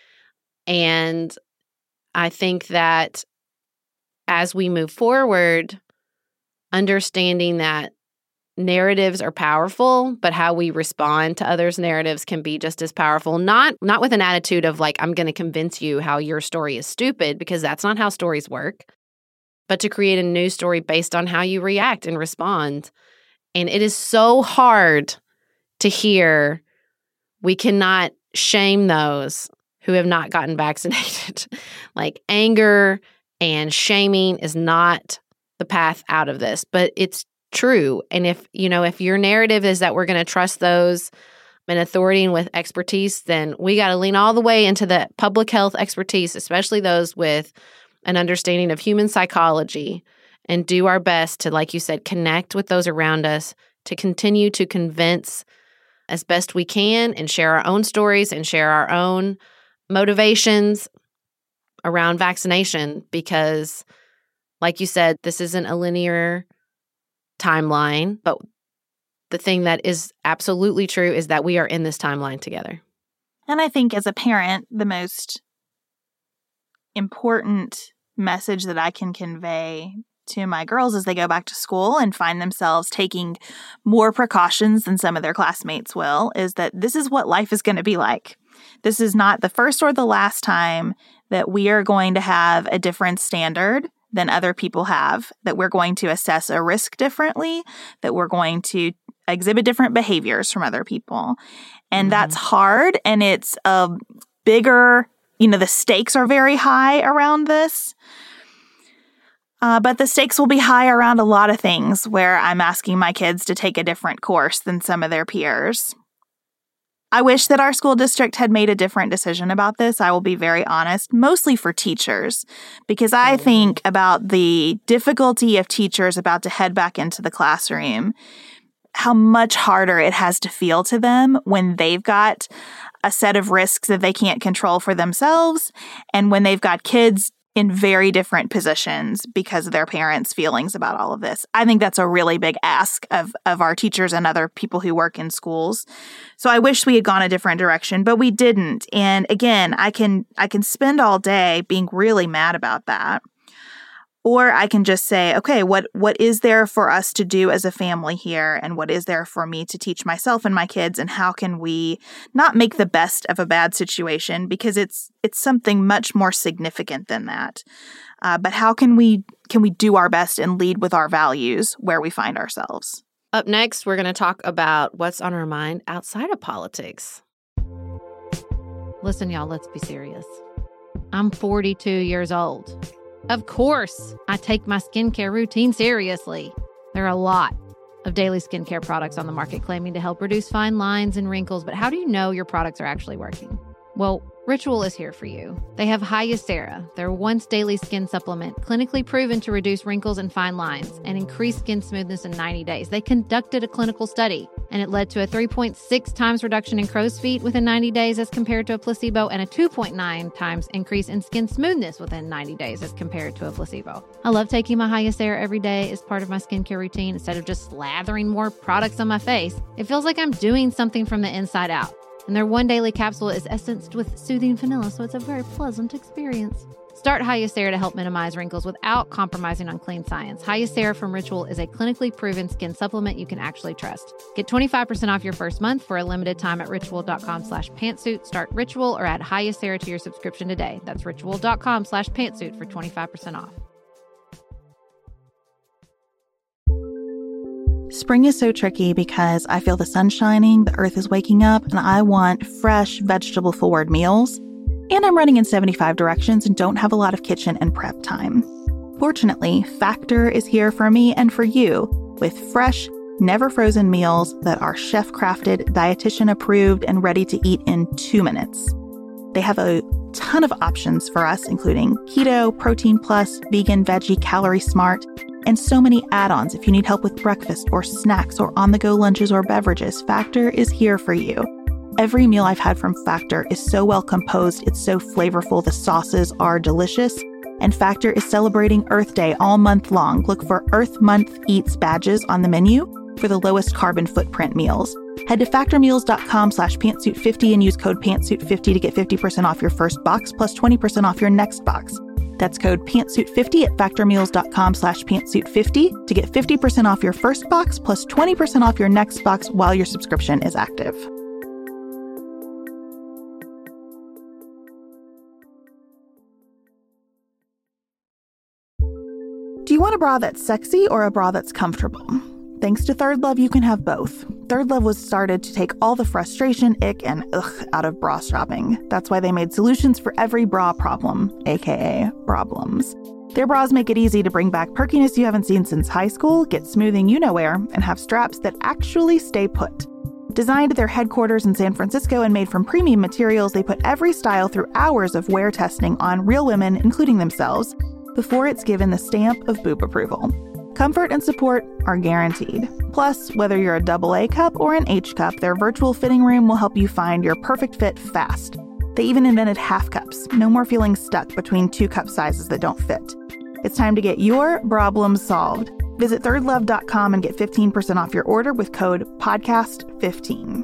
And I think that as we move forward, understanding that narratives are powerful, but how we respond to others' narratives can be just as powerful. Not not with an attitude of like, I'm going to convince you how your story is stupid, because that's not how stories work, but to create a new story based on how you react and respond. And it is so hard to hear. We cannot shame those who have not gotten vaccinated. Like, anger and shaming is not the path out of this, but it's true. And if, you know, if your narrative is that we're going to trust those in authority and with expertise, then we got to lean all the way into the public health expertise, especially those with an understanding of human psychology, and do our best to, like you said, connect with those around us, to continue to convince as best we can and share our own stories and share our own motivations around vaccination. Because, like you said, this isn't a linear timeline, but the thing that is absolutely true is that we are in this timeline together. And I think as a parent, the most important message that I can convey to my girls as they go back to school and find themselves taking more precautions than some of their classmates will is that this is what life is going to be like. This is not the first or the last time that we are going to have a different standard than other people have, that we're going to assess a risk differently, that we're going to exhibit different behaviors from other people. And mm-hmm. that's hard, and it's a bigger, you know, the stakes are very high around this. Uh, but the stakes will be high around a lot of things where I'm asking my kids to take a different course than some of their peers. I wish that our school district had made a different decision about this. I will be very honest, mostly for teachers, because I think about the difficulty of teachers about to head back into the classroom, how much harder it has to feel to them when they've got a set of risks that they can't control for themselves, and when they've got kids in very different positions because of their parents' feelings about all of this. I think that's a really big ask of, of our teachers and other people who work in schools. So I wish we had gone a different direction, but we didn't. And again, I can I can spend all day being really mad about that. Or I can just say, okay, what what is there for us to do as a family here? And what is there for me to teach myself and my kids? And how can we not make the best of a bad situation? Because it's it's something much more significant than that. Uh, but how can we can we do our best and lead with our values where we find ourselves? Up next, we're going to talk about what's on our mind outside of politics. Listen, y'all, let's be serious. I'm forty-two years old. Of course, I take my skincare routine seriously. There are a lot of daily skincare products on the market claiming to help reduce fine lines and wrinkles, but how do you know your products are actually working? Well, Ritual is here for you. They have Hyacera, their once-daily skin supplement, clinically proven to reduce wrinkles and fine lines and increase skin smoothness in ninety days. They conducted a clinical study, and it led to a three point six times reduction in crow's feet within ninety days as compared to a placebo, and a two point nine times increase in skin smoothness within ninety days as compared to a placebo. I love taking my Hyacera every day as part of my skincare routine instead of just slathering more products on my face. It feels like I'm doing something from the inside out. And their one daily capsule is essenced with soothing vanilla, so it's a very pleasant experience. Start Hyacera to help minimize wrinkles without compromising on clean science. Hyacera from Ritual is a clinically proven skin supplement you can actually trust. Get twenty-five percent off your first month for a limited time at ritual.com slash pantsuit. Start Ritual or add Hyacera to your subscription today. That's ritual.com slash pantsuit for twenty-five percent off. Spring is so tricky because I feel the sun shining, the earth is waking up, and I want fresh, vegetable-forward meals. And I'm running in seventy-five directions and don't have a lot of kitchen and prep time. Fortunately, Factor is here for me and for you with fresh, never-frozen meals that are chef-crafted, dietitian-approved, and ready to eat in two minutes. They have a ton of options for us, including keto, protein plus, vegan, veggie, calorie smart, and so many add-ons if you need help with breakfast or snacks or on-the-go lunches or beverages. Factor is here for you. Every meal I've had from Factor is so well composed, it's so flavorful, the sauces are delicious, and Factor is celebrating Earth Day all month long. Look for Earth Month Eats badges on the menu for the lowest carbon footprint meals. Head to factormeals.com slash pantsuit50 and use code pantsuit fifty to get fifty percent off your first box plus twenty percent off your next box. That's code pantsuit fifty at factormeals.com slash pantsuit50 to get fifty percent off your first box plus twenty percent off your next box while your subscription is active. Do you want a bra that's sexy or a bra that's comfortable? Thanks to Third Love, you can have both. Third Love was started to take all the frustration, ick, and ugh out of bra shopping. That's why they made solutions for every bra problem, aka problems. Their bras make it easy to bring back perkiness you haven't seen since high school, get smoothing you-know-where, and have straps that actually stay put. Designed at their headquarters in San Francisco and made from premium materials, they put every style through hours of wear testing on real women, including themselves, before it's given the stamp of boob approval. Comfort and support are guaranteed. Plus, whether you're a double A cup or an H cup, their virtual fitting room will help you find your perfect fit fast. They even invented half cups. No more feeling stuck between two cup sizes that don't fit. It's time to get your problems solved. Visit third love dot com and get fifteen percent off your order with code podcast fifteen.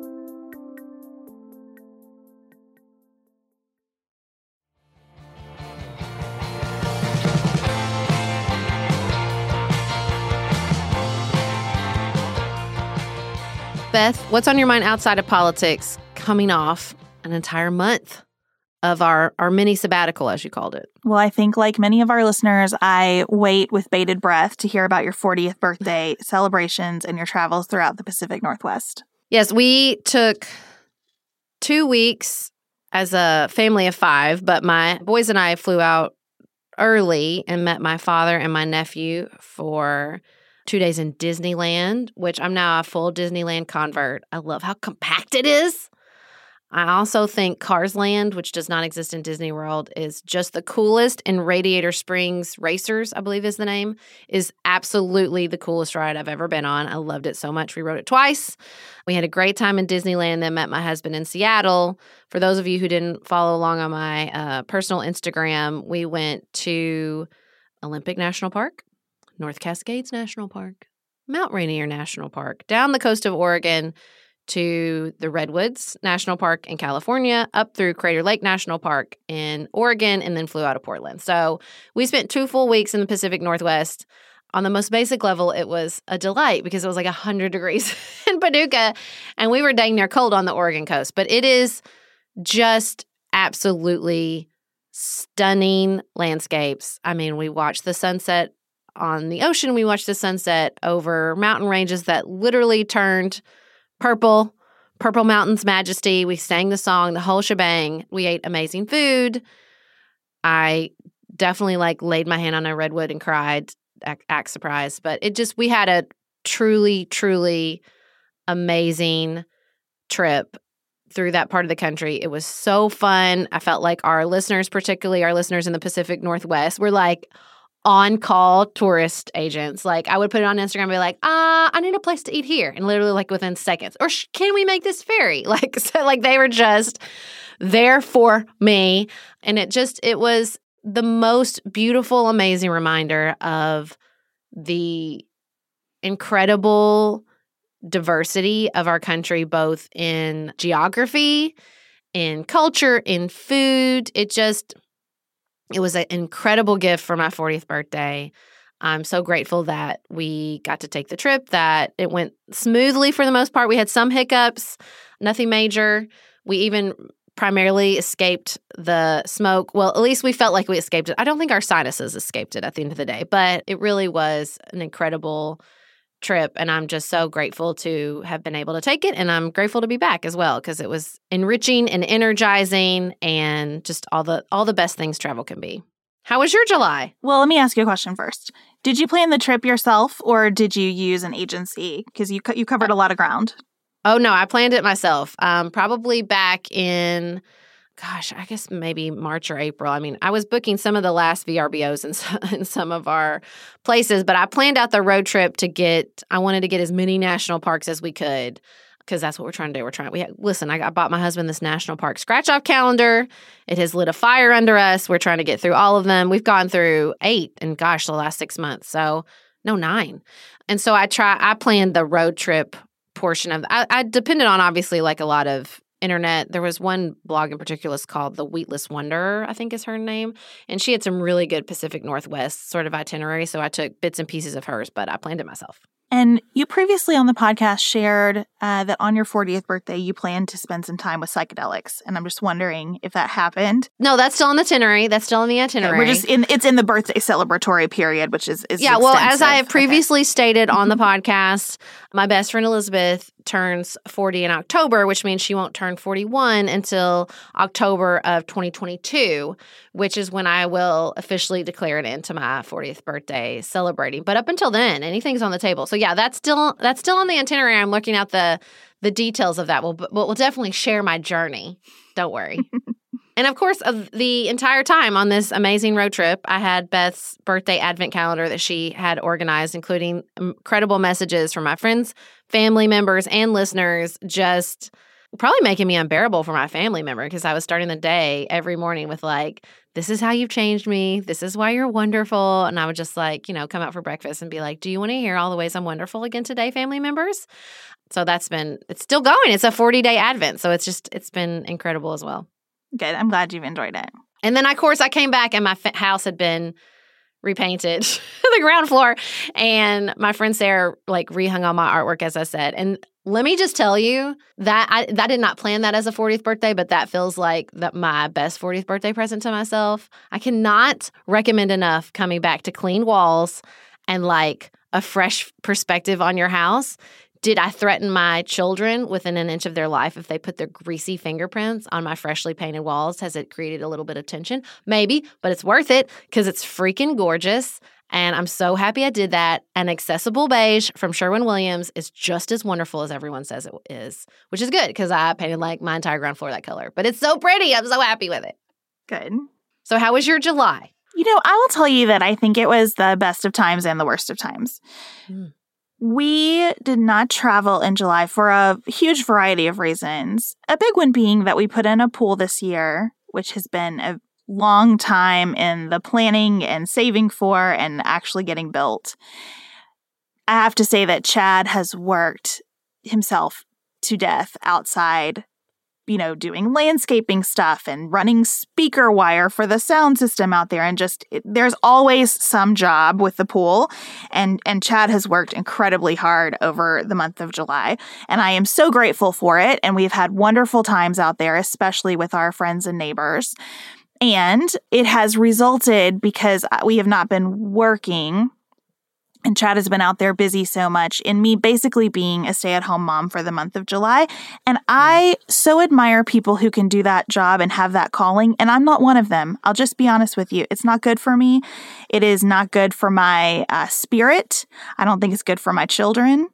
Beth, what's on your mind outside of politics coming off an entire month of our, our mini sabbatical, as you called it? Well, I think like many of our listeners, I wait with bated breath to hear about your fortieth birthday celebrations and your travels throughout the Pacific Northwest. Yes, we took two weeks as a family of five, but my boys and I flew out early and met my father and my nephew for two days in Disneyland, which I'm now a full Disneyland convert. I love how compact it is. I also think Cars Land, which does not exist in Disney World, is just the coolest. And Radiator Springs Racers, I believe is the name, is absolutely the coolest ride I've ever been on. I loved it so much. We rode it twice. We had a great time in Disneyland, then met my husband in Seattle. For those of you who didn't follow along on my uh, personal Instagram, we went to Olympic National Park, North Cascades National Park, Mount Rainier National Park, down the coast of Oregon to the Redwoods National Park in California, up through Crater Lake National Park in Oregon, and then flew out of Portland. So we spent two full weeks in the Pacific Northwest. On the most basic level, it was a delight because it was like one hundred degrees in Paducah, and we were dang near cold on the Oregon coast. But it is just absolutely stunning landscapes. I mean, we watched the sunset on the ocean. We watched the sunset over mountain ranges that literally turned purple, Purple Mountain's Majesty. We sang the song, the whole shebang. We ate amazing food. I definitely like laid my hand on a redwood and cried, act, act surprised. But it just, we had a truly, truly amazing trip through that part of the country. It was so fun. I felt like our listeners, particularly our listeners in the Pacific Northwest, were like on-call tourist agents. Like I would put it on Instagram and be like, uh, I need a place to eat here. And literally like within seconds. Or sh- can we make this ferry? Like, so like they were just there for me. And it just, it was the most beautiful, amazing reminder of the incredible diversity of our country, both in geography, in culture, in food. It just... It was an incredible gift for my fortieth birthday. I'm so grateful that we got to take the trip, that it went smoothly for the most part. We had some hiccups, nothing major. We even primarily escaped the smoke. Well, at least we felt like we escaped it. I don't think our sinuses escaped it at the end of the day, but it really was an incredible trip, and I'm just so grateful to have been able to take it, and I'm grateful to be back as well because it was enriching and energizing and just all the all the best things travel can be. How was your July? Well, let me ask you a question first. Did you plan the trip yourself or did you use an agency? Because you co- you covered a lot of ground. Oh, no, I planned it myself. Um, probably back in, gosh, I guess maybe March or April. I mean, I was booking some of the last V R B Os in some, in some of our places, but I planned out the road trip to get, I wanted to get as many national parks as we could because that's what we're trying to do. We're trying, we have, listen, I, got, I bought my husband this national park scratch-off calendar. It has lit a fire under us. We're trying to get through all of them. We've gone through eight and gosh, the last six months. So, no, nine. And so I try, I planned the road trip portion of, I, I depended on obviously like a lot of internet. There was one blog in particular called The Wheatless Wanderer, I think is her name. And she had some really good Pacific Northwest sort of itinerary. So I took bits and pieces of hers, but I planned it myself. And you previously on the podcast shared uh, that on your fortieth birthday, you planned to spend some time with psychedelics. And I'm just wondering if that happened. No, that's still on the itinerary. That's still on the itinerary. Okay, we're just in, it's in the birthday celebratory period, which is, is yeah, well, as I have Okay. previously stated on the podcast, my best friend Elizabeth turns forty in October, which means she won't turn forty-one until October of twenty twenty-two, which is when I will officially declare it into my fortieth birthday celebrating. But up until then, anything's on the table. So yeah, that's still that's still on the itinerary. I'm looking at the the details of that. We'll we'll definitely share my journey. Don't worry. And of course, uh, the entire time on this amazing road trip, I had Beth's birthday advent calendar that she had organized, including incredible messages from my friends, family members, and listeners, just probably making me unbearable for my family member because I was starting the day every morning with like, this is how you've changed me. This is why you're wonderful. And I would just like, you know, come out for breakfast and be like, do you want to hear all the ways I'm wonderful again today, family members? So that's been, it's still going. It's a forty-day advent. So it's just, it's been incredible as well. Good. I'm glad you've enjoyed it. And then, of course, I came back and my f- house had been repainted, the ground floor. And my friend Sarah, like, rehung all my artwork, as I said. And let me just tell you that I, that did not plan that as a fortieth birthday, but that feels like that my best fortieth birthday present to myself. I cannot recommend enough coming back to clean walls and, like, a fresh perspective on your house. Did I threaten my children within an inch of their life if they put their greasy fingerprints on my freshly painted walls? Has it created a little bit of tension? Maybe, but it's worth it because it's freaking gorgeous. And I'm so happy I did that. An accessible beige from Sherwin-Williams is just as wonderful as everyone says it is, which is good because I painted like my entire ground floor that color. But it's so pretty. I'm so happy with it. Good. So how was your July? You know, I will tell you that I think it was the best of times and the worst of times. Mm. We did not travel in July for a huge variety of reasons. A big one being that we put in a pool this year, which has been a long time in the planning and saving for and actually getting built. I have to say that Chad has worked himself to death outside, you know, doing landscaping stuff and running speaker wire for the sound system out there. And just, it, there's always some job with the pool. And, and Chad has worked incredibly hard over the month of July. And I am so grateful for it. And we've had wonderful times out there, especially with our friends and neighbors. And it has resulted because we have not been working, and Chad has been out there busy so much, in me basically being a stay-at-home mom for the month of July. And I so admire people who can do that job and have that calling, and I'm not one of them. I'll just be honest with you. It's not good for me. It is not good for my uh, spirit. I don't think it's good for my children.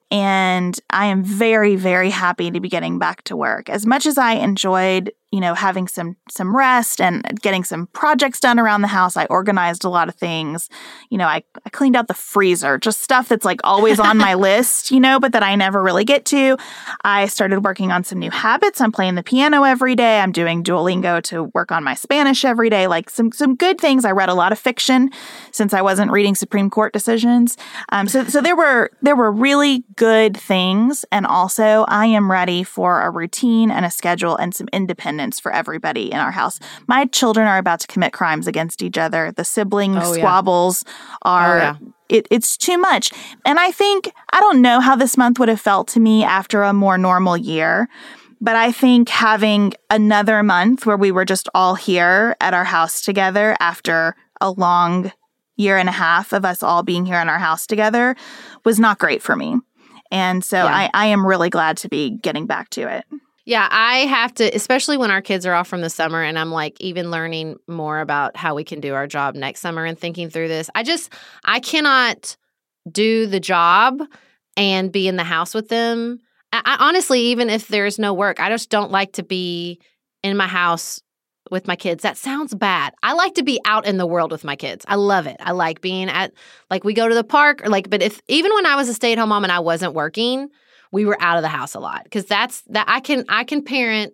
And I am very, very happy to be getting back to work. As much as I enjoyed, you know, having some some rest and getting some projects done around the house, I organized a lot of things. You know, I, I cleaned out the freezer, just stuff that's like always on my list, you know, but that I never really get to. I started working on some new habits. I'm playing the piano every day. I'm doing Duolingo to work on my Spanish every day, like some some good things. I read a lot of fiction since I wasn't reading Supreme Court decisions. Um, so so there were there were really good things. And also I am ready for a routine and a schedule and some independence for everybody in our house. My children are about to commit crimes against each other. The sibling oh, squabbles yeah. are, oh, yeah. it, it's too much. And I think, I don't know how this month would have felt to me after a more normal year, but I think having another month where we were just all here at our house together after a long year and a half of us all being here in our house together was not great for me. And so yeah. I, I am really glad to be getting back to it. Yeah, I have to, especially when our kids are off from the summer and I'm like even learning more about how we can do our job next summer and thinking through this. I just, I cannot do the job and be in the house with them. I, I honestly, even if there's no work, I just don't like to be in my house with my kids. That sounds bad. I like to be out in the world with my kids. I love it. I like being at, like we go to the park or like, but if, even when I was a stay-at-home mom and I wasn't working, we were out of the house a lot because that's that I can I can parent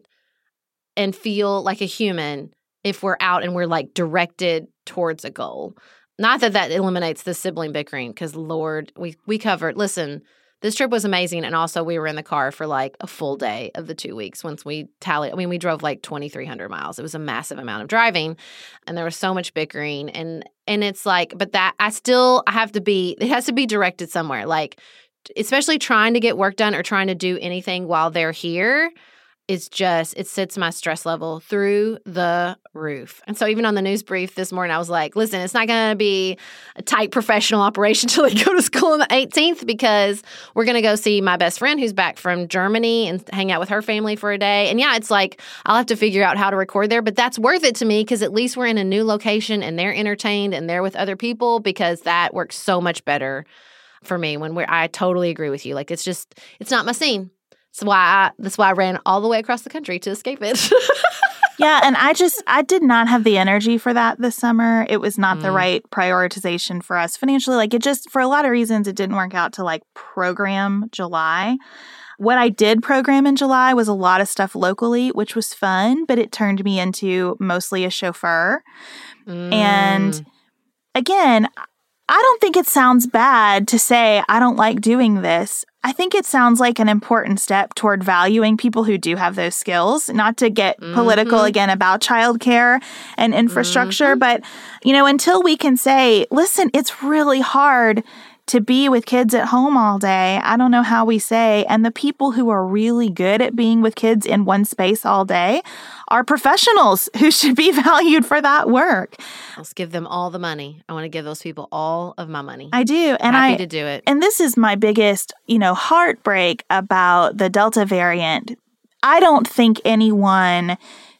and feel like a human if we're out and we're like directed towards a goal. Not that that eliminates the sibling bickering because Lord, we we covered. Listen, this trip was amazing, and also we were in the car for like a full day of the two weeks. Once we tallied, I mean, we drove like twenty-three hundred miles. It was a massive amount of driving, and there was so much bickering, and and it's like, but that I still I have to be. It has to be directed somewhere, like. Especially trying to get work done or trying to do anything while they're here is just, it sets my stress level through the roof. And so even on the news brief this morning, I was like, listen, it's not going to be a tight professional operation until they go to school on the eighteenth because we're going to go see my best friend who's back from Germany and hang out with her family for a day. And yeah, it's like, I'll have to figure out how to record there, but that's worth it to me because at least we're in a new location and they're entertained and they're with other people because that works so much better for me when we're, I totally agree with you. Like, it's just, it's not my scene. That's why I, that's why I ran all the way across the country to escape it. Yeah. And I just, I did not have the energy for that this summer. It was not mm. the right prioritization for us financially. Like it just, for a lot of reasons, it didn't work out to like program July. What I did program in July was a lot of stuff locally, which was fun, but it turned me into mostly a chauffeur. Mm. And again, I don't think it sounds bad to say, I don't like doing this. I think it sounds like an important step toward valuing people who do have those skills, not to get mm-hmm. political again about childcare and infrastructure. Mm-hmm. But, you know, until we can say, listen, it's really hard to be with kids at home all day. I don't know how we say. And the people who are really good at being with kids in one space all day are professionals who should be valued for that work. Let's give them all the money. I want to give those people all of my money. I do. And Happy I, to do it. And this is my biggest, you know, heartbreak about the Delta variant. I don't think anyone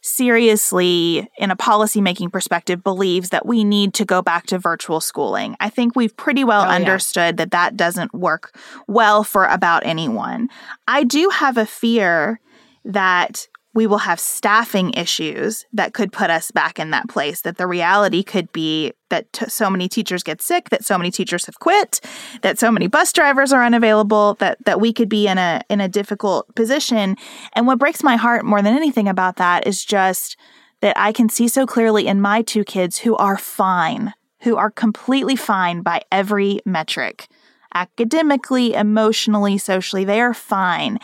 seriously, in a policymaking perspective, believes that we need to go back to virtual schooling. I think we've pretty well oh, understood yeah. that that doesn't work well for about anyone. I do have a fear that we will have staffing issues that could put us back in that place, that the reality could be that t- so many teachers get sick, that so many teachers have quit, that so many bus drivers are unavailable, that that we could be in a in a difficult position. And what breaks my heart more than anything about that is just that I can see so clearly in my two kids who are fine, who are completely fine by every metric. Academically, emotionally, socially, they are fine.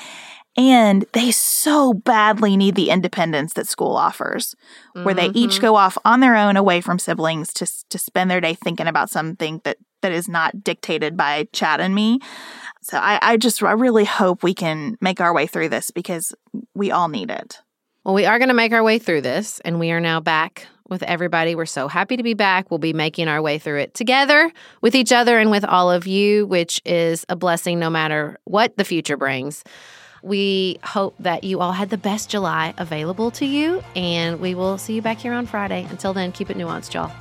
And they so badly need the independence that school offers, where mm-hmm. they each go off on their own away from siblings to to spend their day thinking about something that, that is not dictated by Chad and me. So I, I just I really hope we can make our way through this because we all need it. Well, we are going to make our way through this, and we are now back with everybody. We're so happy to be back. We'll be making our way through it together with each other and with all of you, which is a blessing no matter what the future brings. We hope that you all had the best July available to you, and we will see you back here on Friday. Until then, keep it nuanced, y'all.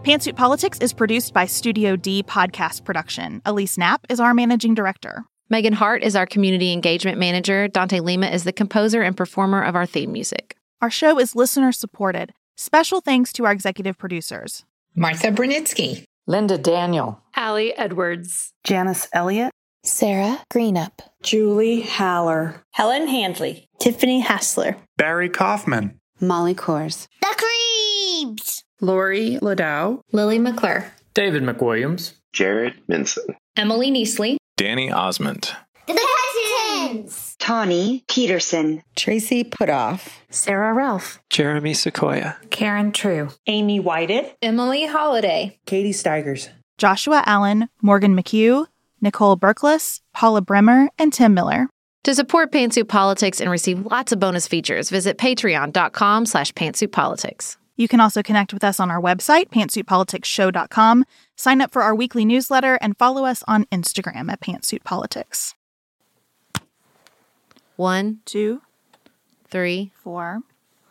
Pantsuit Politics is produced by Studio D Podcast Production. Elise Knapp is our managing director. Megan Hart is our community engagement manager. Dante Lima is the composer and performer of our theme music. Our show is listener-supported. Special thanks to our executive producers. Martha Brunitsky. Linda Daniel. Allie Edwards. Janice Elliott. Sarah Greenup. Julie Haller. Helen Handley. Tiffany Hassler. Barry Kaufman. Molly Kors. The Creeps. Lori Ladow. Lily McClure. David McWilliams. Jared Minson. Emily Neasley. Danny Osmond. The Pettons. Tawny Peterson. Tracy Putoff. Sarah Ralph. Jeremy Sequoia. Karen True. Amy Whited. Emily Holiday. Katie Steigers. Joshua Allen, Morgan McHugh, Nicole Berkless, Paula Bremer, and Tim Miller. To support Pantsuit Politics and receive lots of bonus features, visit patreon.com slash pantsuitpolitics. You can also connect with us on our website, pantsuit politics show dot com, sign up for our weekly newsletter, and follow us on Instagram at pantsuitpolitics. One, two, three, four,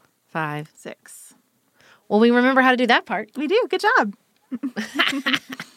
five, six. Well, we remember how to do that part. We do. Good job.